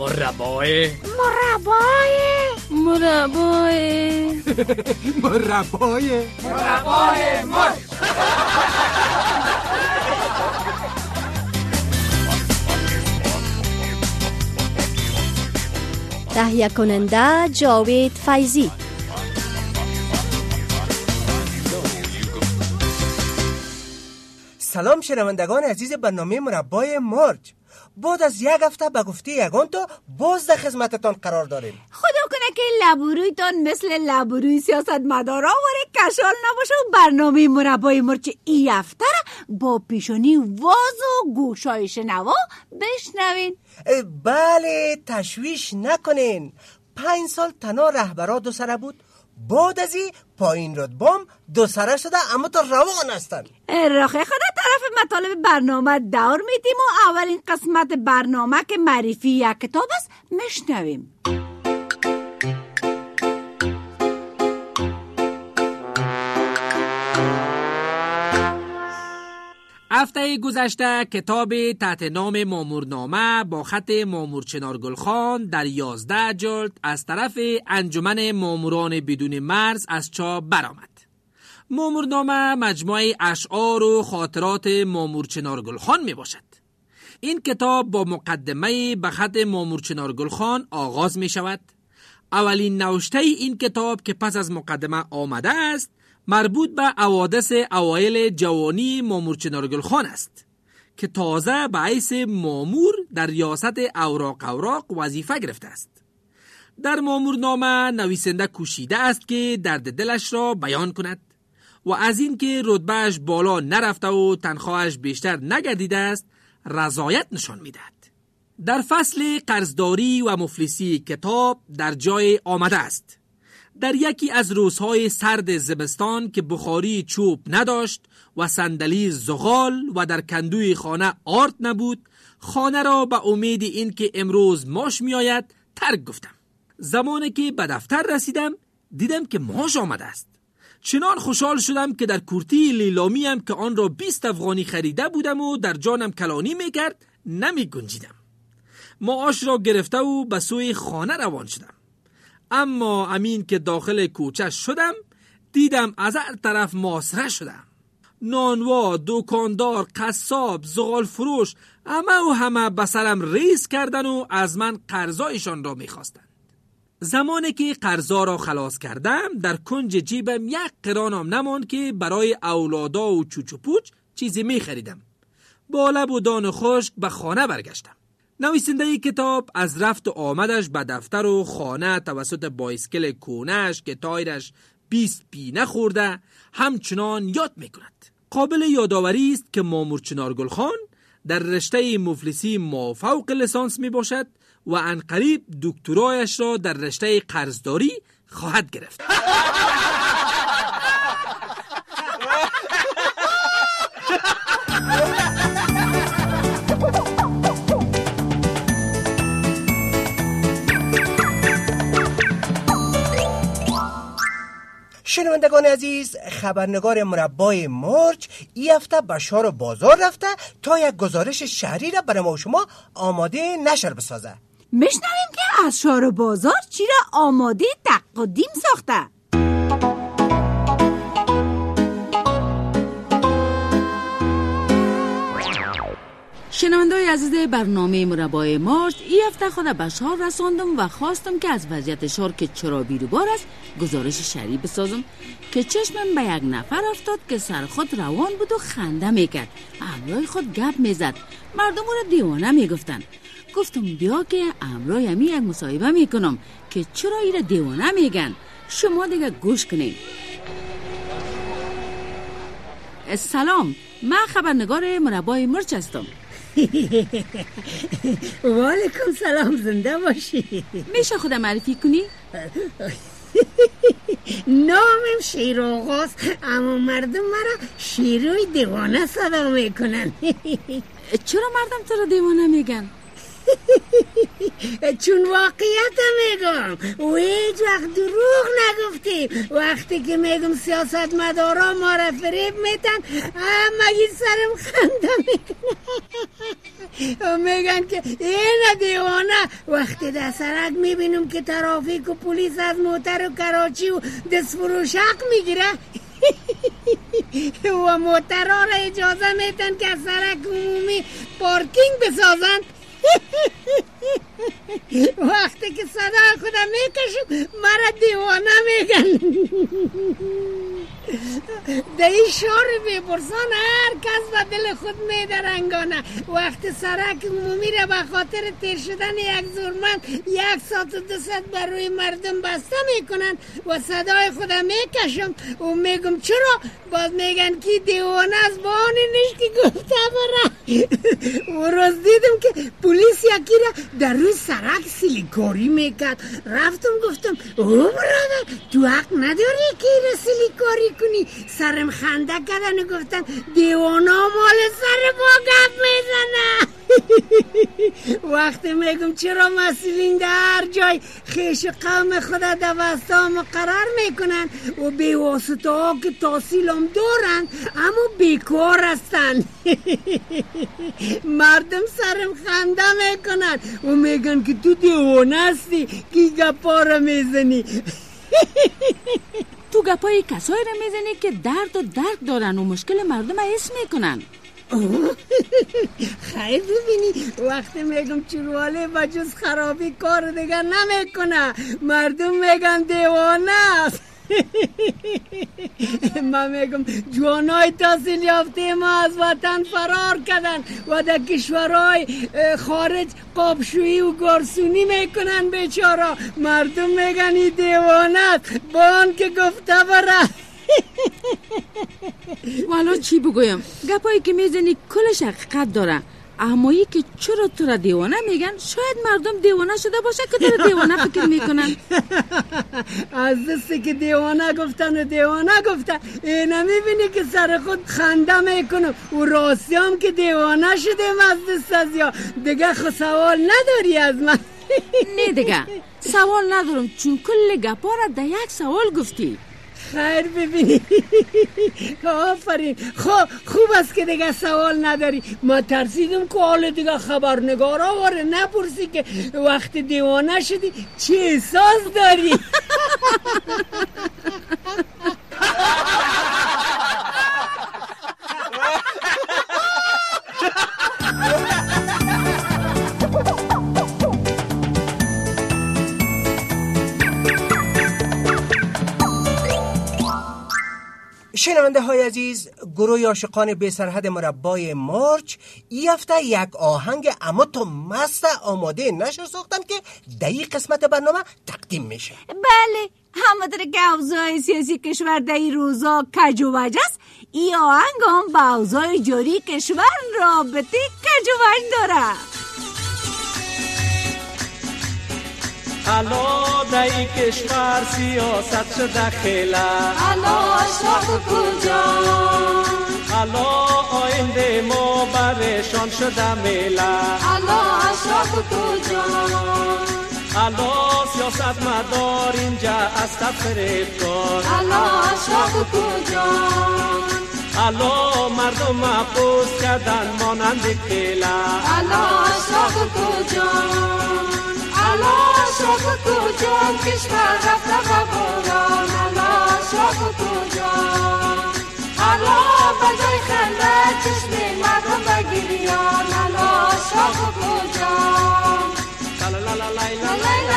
مربای مرچ. تهیه کننده جاوید فیضی. سلام شنوندگان عزیز برنامه مربای مرچ. بعد از یک هفته به گفته یگان تو باز در خدمتتان قرار داریم. خدا کنه که لبورویتان مثل لبوروی سیاستمدارا وره کشال نباشه و برنامه مربای مرچ ای هفته را با پیشانی واز و گوشای شنوا بشنوین. بله، تشویش نکنین. 5 سال تنها رهبرا دو سره بود، بعد از این پایین رتبام دو سره شده، اما تو روان هستن. راخه خدا طرف مطالب برنامه دور میدیم و اولین قسمت برنامه که معرفی یک کتاب است میشنویم. هفته گذشته کتاب تحت نام مامورنامه با خط مامور چنارگلخان در 11 جلد از طرف انجمن ماموران بدون مرز از چاپ برآمد. مامورنامه مجموعه اشعار و خاطرات مامور چنارگلخان می باشد. این کتاب با مقدمه به خط مامور چنارگلخان آغاز می شود. اولین نوشته این کتاب که پس از مقدمه آمده است مربوط به حوادث اوایل جوانی مامور چنارگلخان است که تازه به حیث مامور در ریاست اوراق وظیفه گرفته است. در مامورنامه نویسنده کوشیده است که درد دلش را بیان کند و از این که رتبهش بالا نرفته و تنخواهش بیشتر نگردیده است رضایت نشان میدهد. در فصل قرضداری و مفلسی کتاب در جای آمده است: در یکی از روزهای سرد زمستان که بخاری چوب نداشت و صندلی زغال و در کندوی خانه آرد نبود، خانه را به امید این که امروز ماش می آید ترک گفتم. زمانی که به دفتر رسیدم دیدم که ماش آمده است. چنان خوشحال شدم که در کورتی لیلامیم که آن را 20 افغانی خریده بودم و در جانم کلانی می کرد نمی گنجیدم. معاش را گرفته و به سوی خانه روان شدم. اما امین که داخل کوچه شدم دیدم از هر طرف محاصره شدم. نانوا، دکاندار، قصاب، زغال فروش همه به سرم ریز کردن و از من قرضایشان را می‌خواستند. زمانی که قرضا را خلاص کردم در کنج جیبم 1 قرانم نماند که برای اولادا و چوچو پوچ چیزی می‌خریدم. با لب و دان خشک به خانه برگشتم. نویسنده کتاب از رفت و آمدش به دفتر و خانه توسط بایسکل کونش که تایرش 20 پی نخورده همچنان یاد میکند. قابل یادآوری است که مامور چنارگلخان در رشته مفلسی مافوق لیسانس می باشد و عنقریب دکترایش را در رشته قرضداری خواهد گرفت. شنوندگان عزیز، خبرنگار مربای مرچ این هفته به شهر بازار رفته تا یک گزارش شهری را برای ما و شما آماده نشر بسازه. میشنویم که از شهر بازار چی را آماده تقدیم ساخته. شنونده‌های عزیز برنامه مربای مرچ، این هفته خود به شهر رساندم و خواستم که از وضعیت شهر که چرا بیروبار است گزارش شهری بسازم که چشمم به یک نفر افتاد که سر خود روان بود و خنده میکرد، همراه خود گپ میزد، مردم را دیوانه میگفتن. گفتم بیا که همراه همی یک مصاحبه میکنم که چرا این را دیوانه میگن. شما دیگه گوش کنین. سلام، من خبرنگار مربای مرچ هستم. وعلیکم سلام، زنده باشی. میشه خودم معرفی کنی؟ نامم شیر آغاست، اما مردم مرا شیروی دیوانه صدا میکنن. چرا مردم تو رو دیوانه میگن؟ چون واقعیت میگم و هیچ وقت دروغ نگفتی. وقتی که میگم سیاست مدارا ما را فریب میتن همه سرم خنده میکنه. میگن که این دیوانه. وقتی در سرک میبینم که ترافیک و پلیس از موتر و کراچی و دستفروشق میگیره و موترها را اجازه میتن که از سرک عمومی پارکینگ بسازن. وقتی که صدا خودم میکشم مرا دیوانه میگن. در این شهر بپرسان هر کس به دل خود میدرنگانه. وقتی سرک عمومی را به خاطر تیر شدن یک زورمند 1 ساعت و 2 ساعت بر روی مردم بسته میکنن و صدای خودم میکشم و میگم چرا؟ باز میگن که دیوانه از بانی نیست که گفته برا. و روز دیدم که پلیس یکی را در روی سرک سیلیکاری میکرد. رفتم گفتم او برادر تو حق نداری که را سیلیکاری کنی. سرم خنده کردن و گفتن دیوانه مال سر با گپ میزنه. وقتی میگم چرا مسئولین در جای خیش قوم خود در وسطا مقرر میکنن و بیواسطه ها که تحصیل هم دارن اما بیکار هستن. مردم سرم خنده میکنن و میگن که تو دیوانه هستی که گپا را میزنی. تو گپای کسایی را میزنی که درد و درد دارن و مشکل مردم حس میکنن. خیر ببینی وقتی میگم چرواله بجز خرابی کار دیگر نمیکنه مردم میگن دیوانه است. من میگم جوانای تحصیل یافته ما از وطن فرار کردن و در کشورهای خارج قابشویی و گارسونی میکنن بیچارا. مردم میگن این دیوانه است بان که گفته بره. والا چی بگویم گپایی که میزنی کلش حقیقت داره. اما که چرا تو را دیوانه میگن شاید مردم دیوانه شده باشه که تو را دیوانه فکر میکنن. از دستی که دیوانه گفتن و دیوانه گفتن اینا میبینی که سر خود خنده میکنم و راستی هم که دیوانه شدیم از دست از یا دیگه خود سوال نداری از من. نه دیگه سوال ندارم چون کل گپا را در یک سوال گفتی. خیر ببینی آفرین خوب است که دیگه سوال نداری. ما ترسیدم که حال دیگه خبرنگارا واره نپرسی که وقتی دیوانه شدی چه احساس داری. شنونده های عزیز، گروه عاشقان بی سرحد مربای مارچ این هفته یک آهنگ اما تو مست آماده نشر ساختن که در این قسمت برنامه تقدیم میشه. بله همانطور که اوضاع سیاسی کشور در این روزا کج و وج است این آهنگ هم با اوضاع جاری کشور رابطه کج و وج داره. حالا در این کشور سیاست شده خیله حالا اشراق کجا حالا آینده ما برشان شده میله حالا اشراق کجا حالا سیاست مدار اینجا از تفریق کن حالا اشراق کجا حالا مردم محبوس کردن مانند خیله حالا اشراق کجا حالا اشراق کجا کشور رفته و باران حالا اشراق کجا حالا بجای خنده چشم مردم بگیریان حالا اشراق کجا لا لا لا لا لا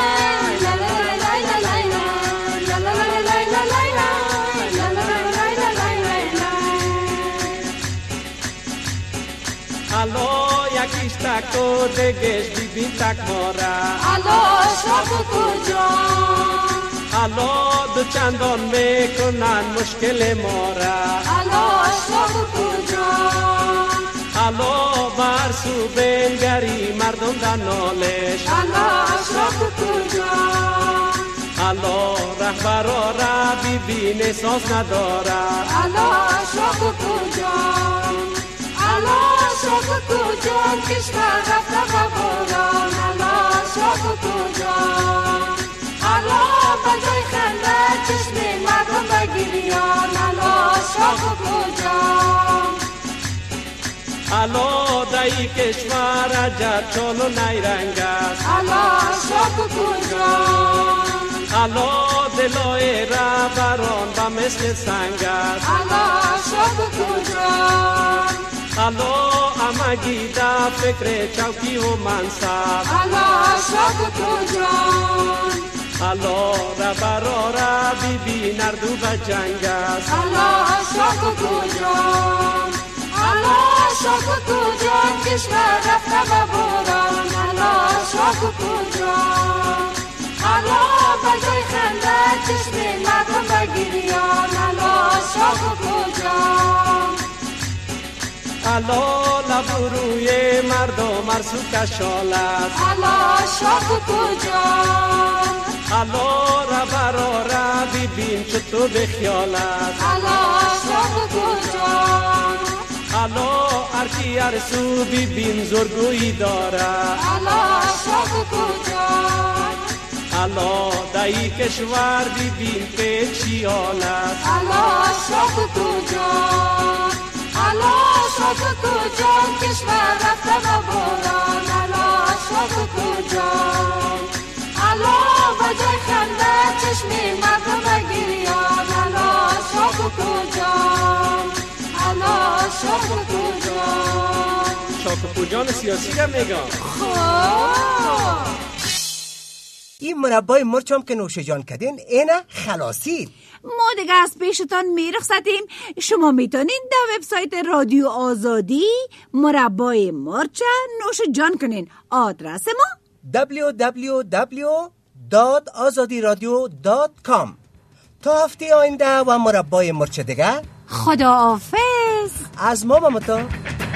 حالا یکیش تک و دگش بیبین تک ماره حالا اشراق کجا حالا دو چندان میکنن مشکل ماره حالا اشراق کجا حالا برسو بنگری مردم در نالش حالا اشراق کجا حالا رهبرا را بیبین احساس نداره حالا اشراق کجا حالا اشراق کجا کشور رفته و باران حالا اشراق کجا حالا بجای خنده چشم مردم بگیریان حالا اشراق کجا الا دایی کشور عجب چون و نیرنگ است الا شاک کجان الا دلای رهبران و مثل سنگ است الا شاک کجان الا امگی در فکر چوکی و منصب الا شاک کجان الا رهبرا را بی نردو و جنگ است الا شاک کجان الا شاک کجان کشور رفته به باران الا شاک کجان الا بجای خنده چشم مردم به گریان الا شاک کجان الا لب روی مردم مرسو کشال است الا شاک کجان الا رهبرا را ببین چطور به خیال است الا شاک کجان الا ارکی ارسو ببین زرگویی داره الا شاک کجان الا دایی کشور ببین که چی حال است الا شاک کجان الا شاک کجان کشور رفته به باران الا شاک کجان الا بجای خنده چشم مردم به گریان الا شاک کجان الا شاک کجان شاک کجان سیاسی را میگم خواه این مربای مرچ هم که نوش جان کردین اینه خلاصید. ما دیگه از پیشتان میرخصتیم. شما میتونین در وبسایت رادیو آزادی مربای مرچ نوش جان کنین. آدرس ما www.azadiradio.com. تا هفته آینده و مربای مرچ دیگه خداحافظ. از ما با متا.